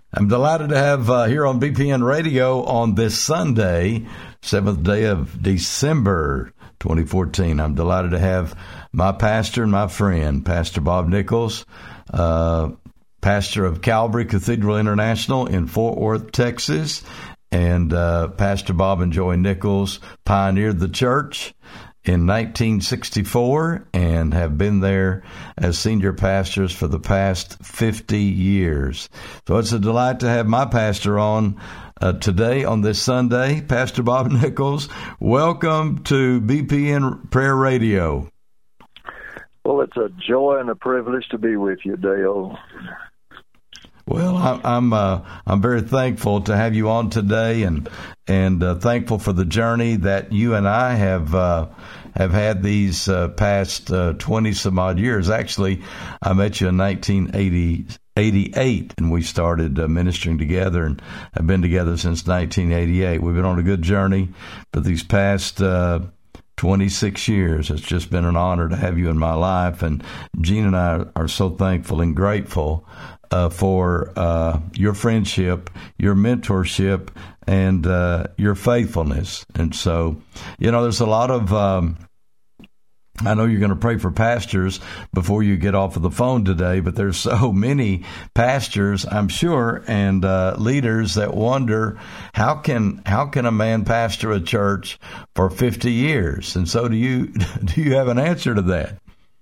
I'm delighted to have here on BPN Radio on this Sunday, 7th day of December 2014. I'm delighted to have my pastor and my friend, Pastor Bob Nichols, pastor of Calvary Cathedral International in Fort Worth, Texas. And Pastor Bob and Joy Nichols pioneered the church in 1964 and have been there as senior pastors for the past 50 years. So it's a delight to have my pastor on today on this Sunday. Pastor Bob Nichols, welcome to BPN Prayer Radio. Well, it's a joy and a privilege to be with you, Dale. Well, I'm very thankful to have you on today, and thankful for the journey that you and I have had these past 20 some odd years. Actually, I met you in 1988, and we started ministering together, and have been together since 1988. We've been on a good journey for these past 26 years. It's just been an honor to have you in my life, and Gene and I are so thankful and grateful for your friendship, your mentorship, and your faithfulness. And so, there's a lot of, I know you're going to pray for pastors before you get off of the phone today, but there's so many pastors, I'm sure, and leaders that wonder, how can a man pastor a church for 50 years? And so do you have an answer to that?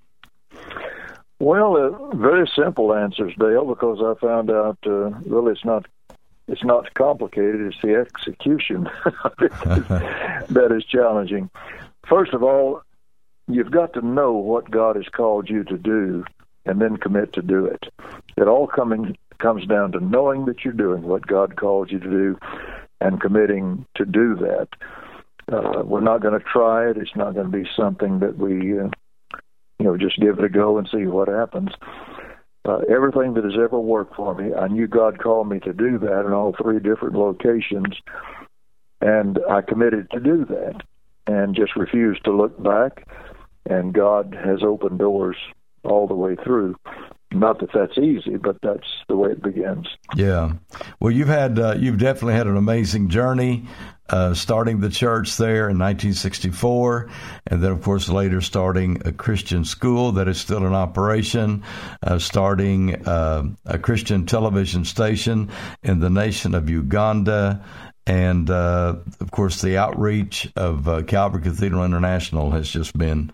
Well, very simple answers, Dale, because I found out really it's not complicated. It's the execution that is challenging. First of all, you've got to know what God has called you to do and then commit to do it. It all comes down to knowing that you're doing what God called you to do and committing to do that. We're not going to try it. It's not going to be something that we just give it a go and see what happens. Everything that has ever worked for me, I knew God called me to do that in all three different locations, and I committed to do that and just refused to look back, and God has opened doors all the way through. Not that that's easy, but that's the way it begins. Yeah. Well, you've definitely had an amazing journey, starting the church there in 1964, and then, of course, later starting a Christian school that is still in operation, starting a Christian television station in the nation of Uganda, and, of course, the outreach of Calvary Cathedral International has just been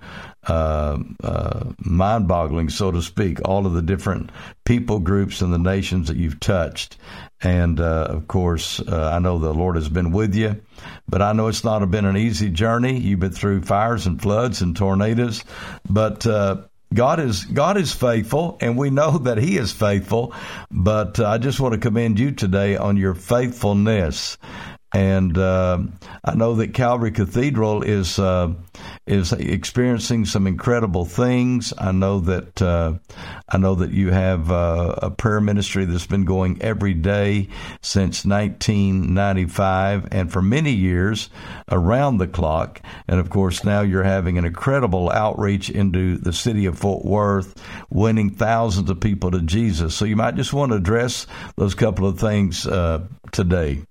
mind-boggling, so to speak, all of the different people groups and the nations that you've touched. And, of course, I know the Lord has been with you, but I know it's not been an easy journey. You've been through fires and floods and tornadoes, but God is faithful, and we know that He is faithful, but I just want to commend you today on your faithfulness. And I know that Calvary Cathedral is experiencing some incredible things. I know that you have a prayer ministry that's been going every day since 1995, and for many years around the clock. And of course, now you're having an incredible outreach into the city of Fort Worth, winning thousands of people to Jesus. So you might just want to address those couple of things today.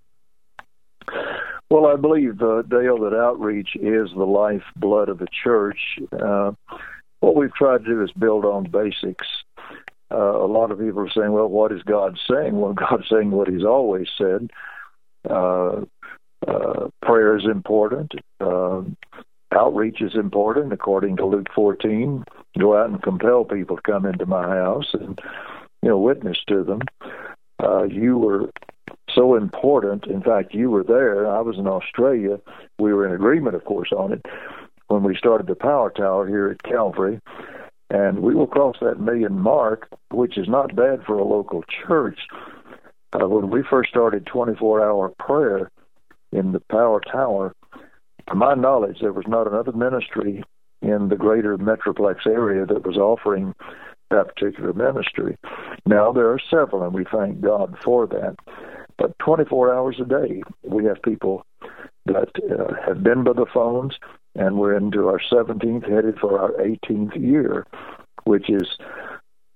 Well, I believe, Dale, that outreach is the lifeblood of the church. What we've tried to do is build on basics. A lot of people are saying, well, what is God saying? Well, God's saying what He's always said. Prayer is important. Outreach is important, according to Luke 14. Go out and compel people to come into my house and, witness to them. You were so important. In fact, you were there. I was in Australia. We were in agreement, of course, on it when we started the Power Tower here at Calvary. And we will cross that million mark, which is not bad for a local church. When we first started 24-hour prayer in the Power Tower, to my knowledge, there was not another ministry in the greater Metroplex area that was offering that particular ministry. Now, there are several, and we thank God for that. But 24 hours a day, we have people that have been by the phones, and we're into our 17th, headed for our 18th year, which is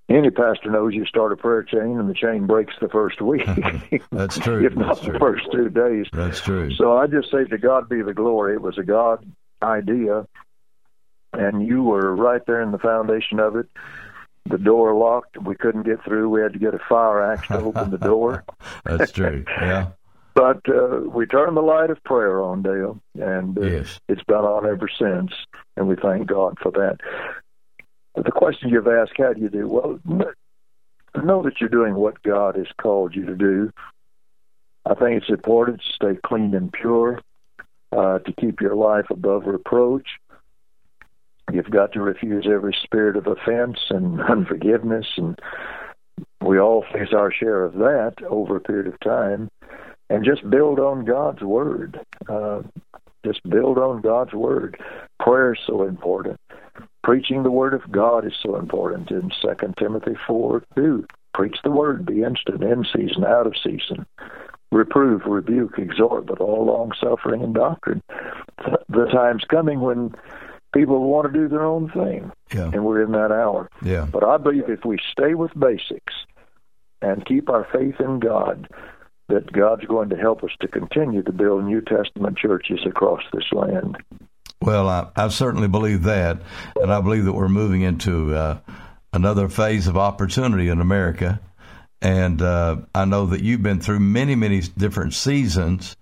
Any pastor knows you start a prayer chain and the chain breaks the first week. That's true. If not the first 2 days. That's true. So I just say to God be the glory. It was a God idea, and you were right there in the foundation of it. The door locked. We couldn't get through. We had to get a fire axe to open the door. That's true, yeah. But we turned the light of prayer on, Dale, and yes. It's been on ever since, and we thank God for that. The question you've asked, how do you do? Well, know that you're doing what God has called you to do. I think it's important to stay clean and pure, to keep your life above reproach. You've got to refuse every spirit of offense and unforgiveness, and we all face our share of that over a period of time. And just build on God's Word. Just build on God's Word. Prayer is so important. Preaching the Word of God is so important. In 2 Timothy 4:2, preach the Word, be instant, in season, out of season. Reprove, rebuke, exhort, but all long-suffering and doctrine. The time's coming when people want to do their own thing, and we're in that hour. Yeah. But I believe if we stay with basics and keep our faith in God, that God's going to help us to continue to build New Testament churches across this land. Well, I certainly believe that, and I believe that we're moving into another phase of opportunity in America. And I know that you've been through many, many different seasons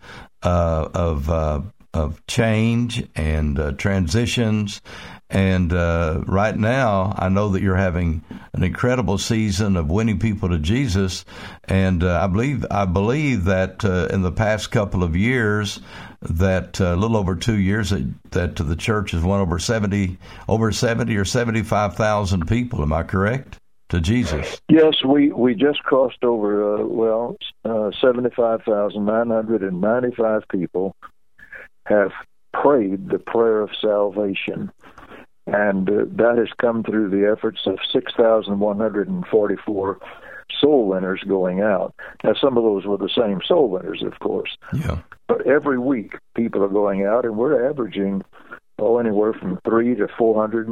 of change and transitions. And right now, I know that you're having an incredible season of winning people to Jesus. And I believe that in the past couple of years, that a little over 2 years, that the church has won over 70 or 75,000 people. Am I correct? To Jesus. Yes, we just crossed over 75,995 people have prayed the prayer of salvation. And that has come through the efforts of 6,144 soul winners going out. Now, some of those were the same soul winners, of course. Yeah. But every week, people are going out, and we're averaging anywhere from 300 to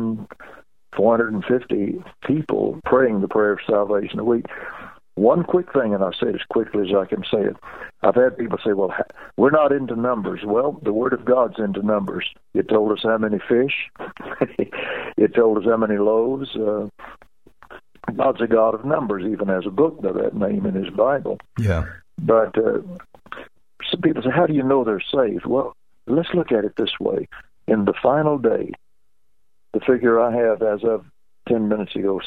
450 people praying the prayer of salvation a week. One quick thing, and I'll say it as quickly as I can say it. I've had people say, well, we're not into numbers. Well, the Word of God's into numbers. It told us how many fish. It told us how many loaves. God's a God of numbers, even has a book by that name in his Bible. Yeah. But some people say, how do you know they're saved? Well, let's look at it this way. In the final day, the figure I have as of 10 minutes ago,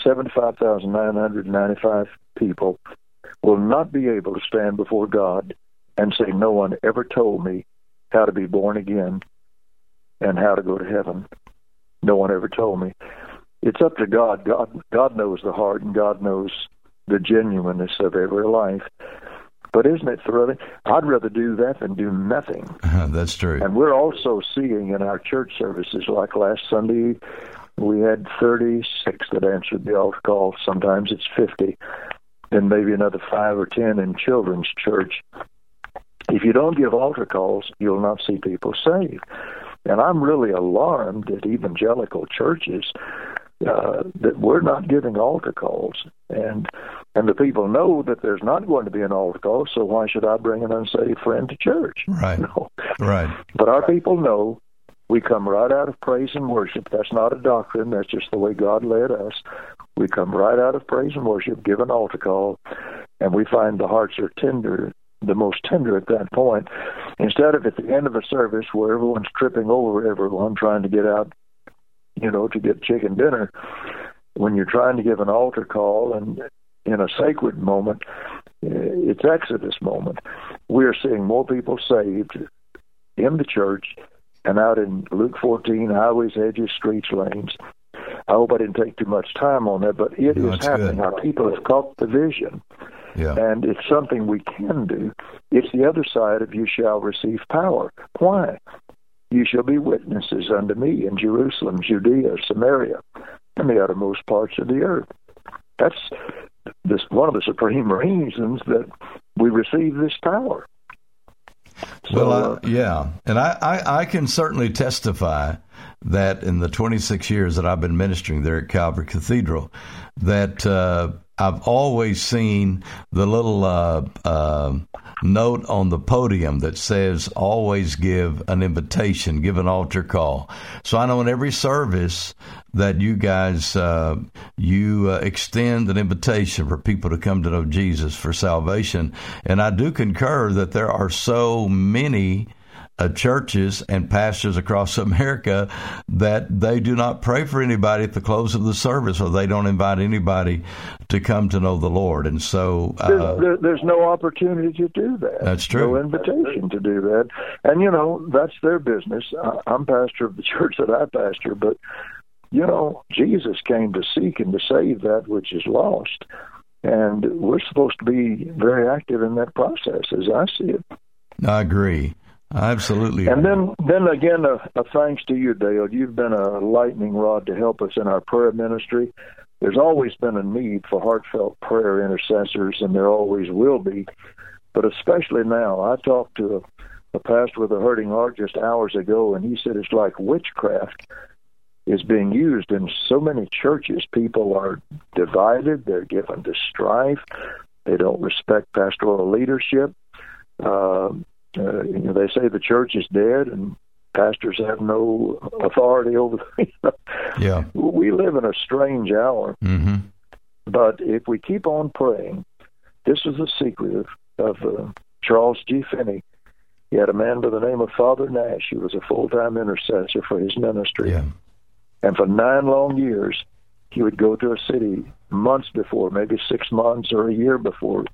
75,995 people will not be able to stand before God and say, no one ever told me how to be born again and how to go to heaven. No one ever told me. It's up to God. God knows the heart, and God knows the genuineness of every life. But isn't it thrilling? I'd rather do that than do nothing. That's true. And we're also seeing in our church services, like last Sunday, we had 36 that answered the altar call. Sometimes it's 50. Then maybe another 5 or 10 in children's church. If you don't give altar calls, you'll not see people saved. And I'm really alarmed at evangelical churches that we're not giving altar calls. And the people know that there's not going to be an altar call, so why should I bring an unsaved friend to church? Right. No. Right. But our people know we come right out of praise and worship. That's not a doctrine. That's just the way God led us. We come right out of praise and worship, give an altar call, and we find the hearts are tender, the most tender at that point. Instead of at the end of a service where everyone's tripping over everyone trying to get out, to get chicken dinner, when you're trying to give an altar call and in a sacred moment, it's Exodus moment. We are seeing more people saved in the church and out in Luke 14, highways, hedges, streets, lanes. I hope I didn't take too much time on that, but it is happening. Good. Our people have caught the vision, and it's something we can do. It's the other side of you shall receive power. Why? You shall be witnesses unto me in Jerusalem, Judea, Samaria, and the uttermost parts of the earth. That's one of the supreme reasons that we receive this power. So, well, yeah, and I can certainly testify that in the 26 years that I've been ministering there at Calvary Cathedral, that I've always seen the little note on the podium that says, always give an invitation, give an altar call. So I know in every service that you guys, extend an invitation for people to come to know Jesus for salvation. And I do concur that there are so many churches and pastors across America that they do not pray for anybody at the close of the service, or they don't invite anybody to come to know the Lord. And so there's no opportunity to do that. That's true. No invitation to do that. And, that's their business. I'm pastor of the church that I pastor, but, Jesus came to seek and to save that which is lost. And we're supposed to be very active in that process, as I see it. I agree. Absolutely. And then again, a thanks to you, Dale. You've been a lightning rod to help us in our prayer ministry. There's always been a need for heartfelt prayer intercessors, and there always will be. But especially now, I talked to a pastor with a hurting heart just hours ago, and he said it's like witchcraft is being used in so many churches. People are divided. They're given to strife. They don't respect pastoral leadership. They say the church is dead and pastors have no authority over them. Yeah. We live in a strange hour. Mm-hmm. But if we keep on praying, this is the secret of Charles G. Finney. He had a man by the name of Father Nash who was a full-time intercessor for his ministry. Yeah. And for 9 long years, he would go to a city months before, maybe 6 months or a year before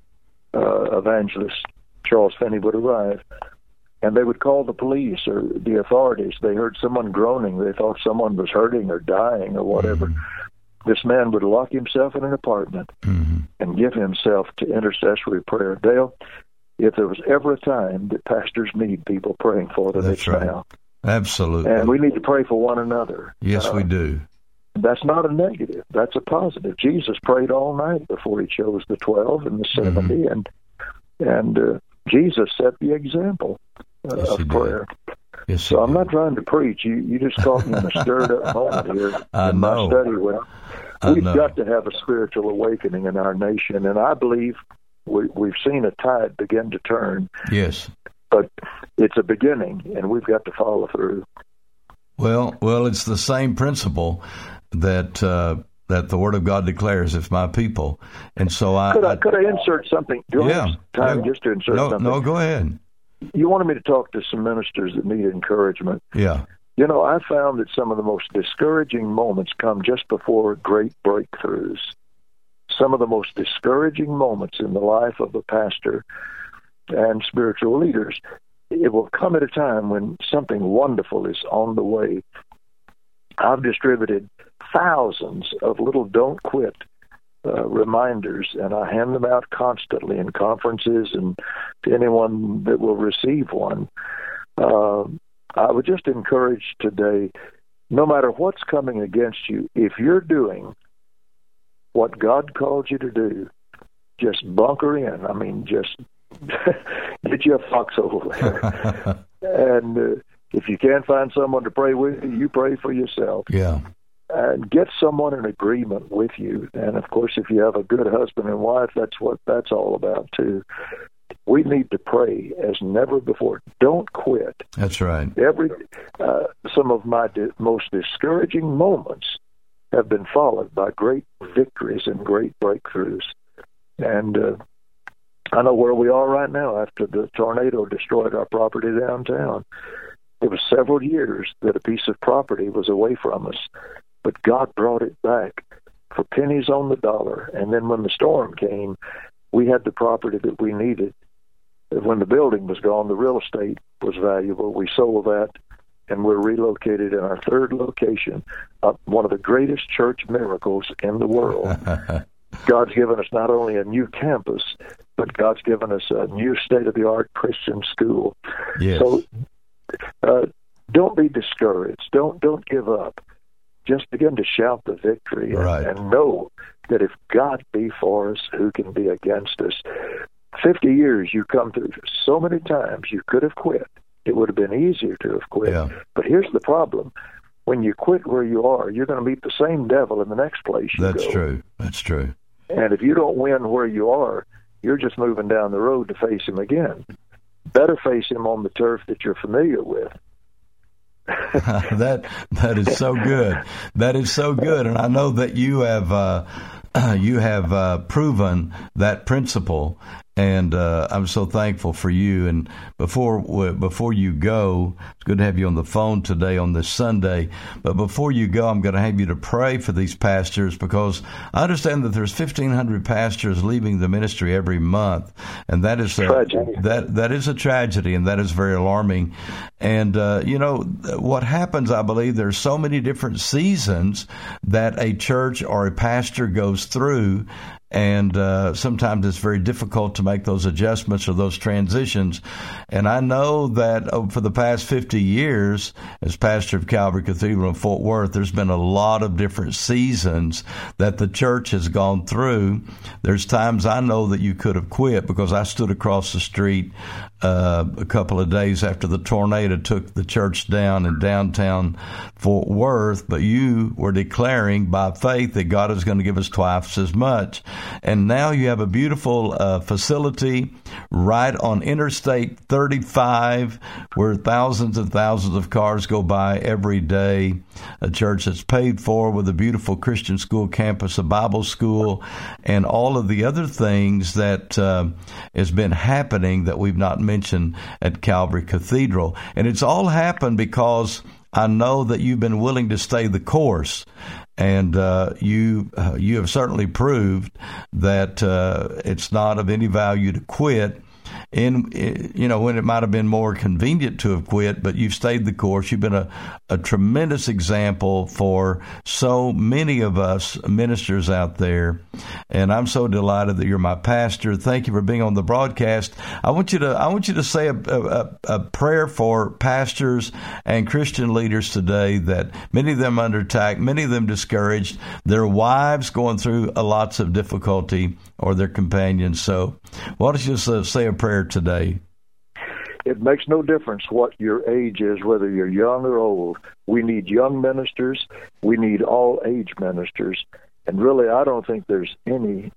evangelist Charles Finney would arrive. And they would call the police or the authorities. They heard someone groaning. They thought someone was hurting or dying or whatever. Mm-hmm. This man would lock himself in an apartment and give himself to intercessory prayer. Dale, if there was ever a time that pastors need people praying for them, it's now. Absolutely. And we need to pray for one another. Yes, we do. That's not a negative. That's a positive. Jesus prayed all night before he chose the 12 and the 70, and Jesus set the example of prayer. Yes, so I'm not trying to preach. You just caught me in a stirred up moment here in my study. We've got to have a spiritual awakening in our nation, and I believe we've seen a tide begin to turn. Yes. But it's a beginning, and we've got to follow through. Well, it's the same principle that the Word of God declares, "If my people," and so could I insert something? Do I have time just to insert something? No, go ahead. You wanted me to talk to some ministers that need encouragement. Yeah. I found that some of the most discouraging moments come just before great breakthroughs. Some of the most discouraging moments in the life of a pastor and spiritual leaders, it will come at a time when something wonderful is on the way. I've distributed thousands of little don't quit reminders, and I hand them out constantly in conferences and to anyone that will receive one. I would just encourage today, no matter what's coming against you, if you're doing what God called you to do, just bunker in. I mean, just get you a foxhole there. And if you can't find someone to pray with you, you pray for yourself. Yeah. And get someone in agreement with you. And, of course, if you have a good husband and wife, that's what that's all about, too. We need to pray as never before. Don't quit. That's right. Some of my most discouraging moments have been followed by great victories and great breakthroughs. And I know where we are right now after the tornado destroyed our property downtown. It was several years that a piece of property was away from us, but God brought it back for pennies on the dollar. And then when the storm came, we had the property that we needed. When the building was gone, the real estate was valuable. We sold that, and we're relocated in our third location, one of the greatest church miracles in the world. God's given us not only a new campus, but God's given us a new state-of-the-art Christian school. Yes. So don't be discouraged. Don't give up. Just begin to shout the victory and know that if God be for us, who can be against us? 50 years you come through so many times you could have quit. It would have been easier to have quit. Yeah. But here's the problem. When you quit where you are, you're going to meet the same devil in the next place you That's go. true. That's true. And if you don't win where you are, you're just moving down the road to face him again. Better face him on the turf that you're familiar with. That is so good. That is so good, and I know that you have proven that principle, and I'm so thankful for you. And before you go, it's good to have you on the phone today on this Sunday. But before you go, I'm going to have you to pray for these pastors, because I understand that there's 1,500 pastors leaving the ministry every month, and that is that is a tragedy, and that is very alarming. And what happens, I believe, there's so many different seasons that a church or a pastor goes through. And sometimes it's very difficult to make those adjustments or those transitions. And I know that for the past 50 years, as pastor of Calvary Cathedral in Fort Worth, there's been a lot of different seasons that the church has gone through. There's times I know that you could have quit, because I stood across the street a couple of days after the tornado took the church down in downtown Fort Worth, but you were declaring by faith that God is going to give us twice as much. And now you have a beautiful facility right on Interstate 35, where thousands and thousands of cars go by every day. A church that's paid for, with a beautiful Christian school campus, a Bible school, and all of the other things that has been happening that we've not mentioned at Calvary Cathedral. And it's all happened because I know that you've been willing to stay the course. And you have certainly proved that it's not of any value to quit. When it might have been more convenient to have quit, but you've stayed the course. You've been a tremendous example for so many of us ministers out there, and I'm so delighted that you're my pastor. Thank you for being on the broadcast. I want you to say a prayer for pastors and Christian leaders today, that many of them under attack, many of them discouraged, their wives going through lots of difficulty, or their companions. So why don't you just say a prayer today? It makes no difference what your age is, whether you're young or old. We need young ministers. We need all age ministers. And really, I don't think there's any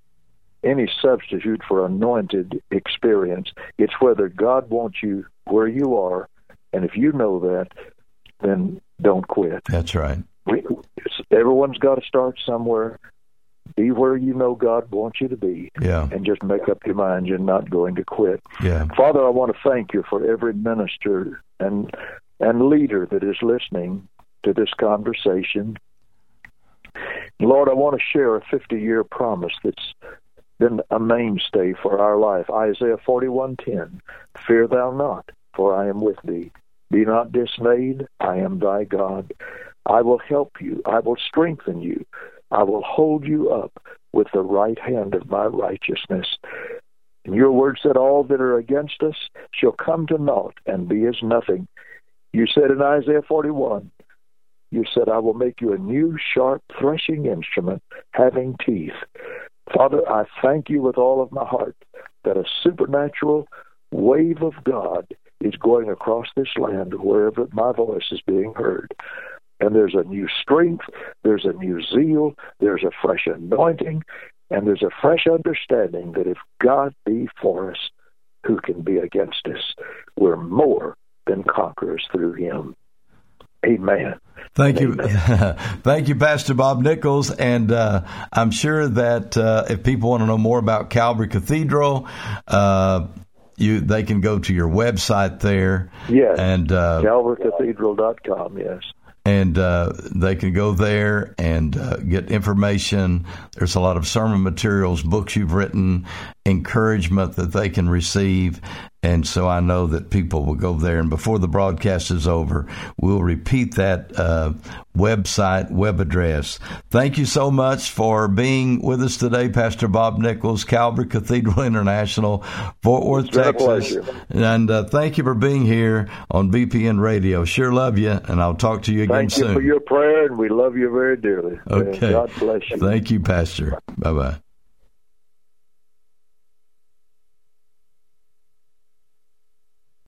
substitute for anointed experience. It's whether God wants you where you are, and if you know that, then don't quit. That's right. Everyone's got to start somewhere. Be where you know God wants you to be, and just make up your mind you're not going to quit. Yeah. Father, I want to thank you for every minister and leader that is listening to this conversation. Lord, I want to share a 50-year promise that's been a mainstay for our life. Isaiah 41:10, fear thou not, for I am with thee. Be not dismayed, I am thy God. I will help you, I will strengthen you. I will hold you up with the right hand of my righteousness. And your word said, all that are against us shall come to naught and be as nothing. You said in Isaiah 41, you said, I will make you a new sharp threshing instrument having teeth. Father, I thank you with all of my heart that a supernatural wave of God is going across this land wherever my voice is being heard. And there's a new strength, there's a new zeal, there's a fresh anointing, and there's a fresh understanding that if God be for us, who can be against us? We're more than conquerors through him. Amen. Thank you. Thank you, Pastor Bob Nichols. And I'm sure that if people want to know more about Calvary Cathedral, they can go to your website there. Yes, and calvarycathedral.com, yes. And they can go there and get information. There's a lot of sermon materials, books you've written, encouragement that they can receive. And so I know that people will go there. And before the broadcast is over, we'll repeat that website, web address. Thank you so much for being with us today, Pastor Bob Nichols, Calvary Cathedral International, Fort Worth, Texas. And thank you for being here on BPN Radio. Sure love you, and I'll talk to you again soon. Thank you for your prayer, and we love you very dearly. Okay. God bless you. Thank you, Pastor. Bye-bye.